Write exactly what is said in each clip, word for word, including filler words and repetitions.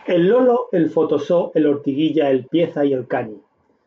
El Lolo, el Fotosó, el Ortiguilla, el Pieza y el Cani.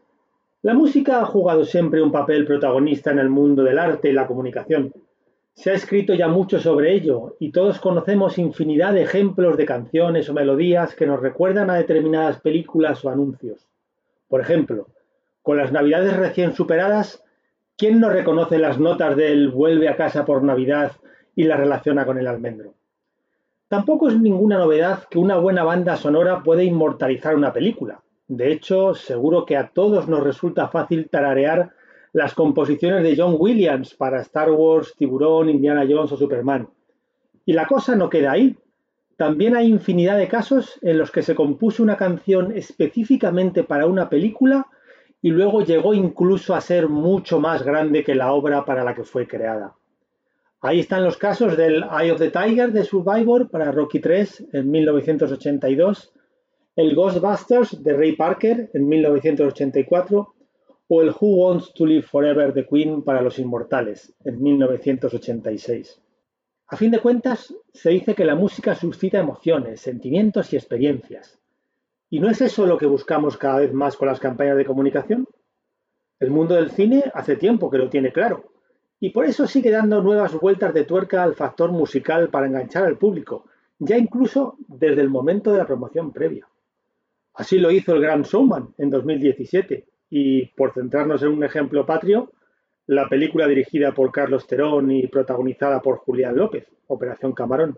La música ha jugado siempre un papel protagonista en el mundo del arte y la comunicación. Se ha escrito ya mucho sobre ello y todos conocemos infinidad de ejemplos de canciones o melodías que nos recuerdan a determinadas películas o anuncios. Por ejemplo, con las Navidades recién superadas, ¿quién no reconoce las notas del Vuelve a casa por Navidad y la relaciona con el almendro? Tampoco es ninguna novedad que una buena banda sonora puede inmortalizar una película. De hecho, seguro que a todos nos resulta fácil tararear las composiciones de John Williams para Star Wars, Tiburón, Indiana Jones o Superman. Y la cosa no queda ahí. También hay infinidad de casos en los que se compuso una canción específicamente para una película y luego llegó incluso a ser mucho más grande que la obra para la que fue creada. Ahí están los casos del Eye of the Tiger de Survivor para Rocky tres en mil novecientos ochenta y dos, el Ghostbusters de Ray Parker en mil novecientos ochenta y cuatro o el Who Wants to Live Forever de Queen para Los Inmortales en mil novecientos ochenta y seis. A fin de cuentas, se dice que la música suscita emociones, sentimientos y experiencias. ¿Y no es eso lo que buscamos cada vez más con las campañas de comunicación? El mundo del cine hace tiempo que lo tiene claro, y por eso sigue dando nuevas vueltas de tuerca al factor musical para enganchar al público, ya incluso desde el momento de la promoción previa. Así lo hizo el Gran Showman en dos mil diecisiete, y por centrarnos en un ejemplo patrio, la película dirigida por Carlos Terón y protagonizada por Julián López, Operación Camarón.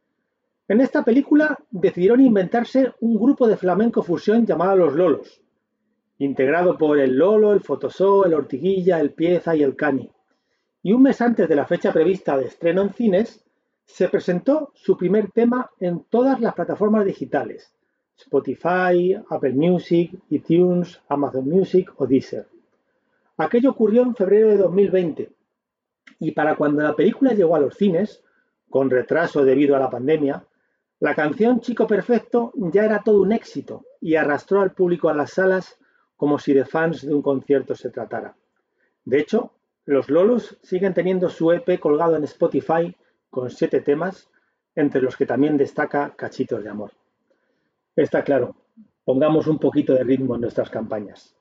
En esta película decidieron inventarse un grupo de flamenco fusión llamado Los Lolos, integrado por el Lolo, el Fotosó, el Ortiguilla, el Pieza y el Cani. Y un mes antes de la fecha prevista de estreno en cines, se presentó su primer tema en todas las plataformas digitales: Spotify, Apple Music, iTunes, Amazon Music o Deezer. Aquello ocurrió en febrero de dos mil veinte y para cuando la película llegó a los cines, con retraso debido a la pandemia, la canción Chico Perfecto ya era todo un éxito y arrastró al público a las salas como si de fans de un concierto se tratara. De hecho, los Lolos siguen teniendo su E P colgado en Spotify con siete temas, entre los que también destaca Cachitos de Amor. Está claro, pongamos un poquito de ritmo en nuestras campañas.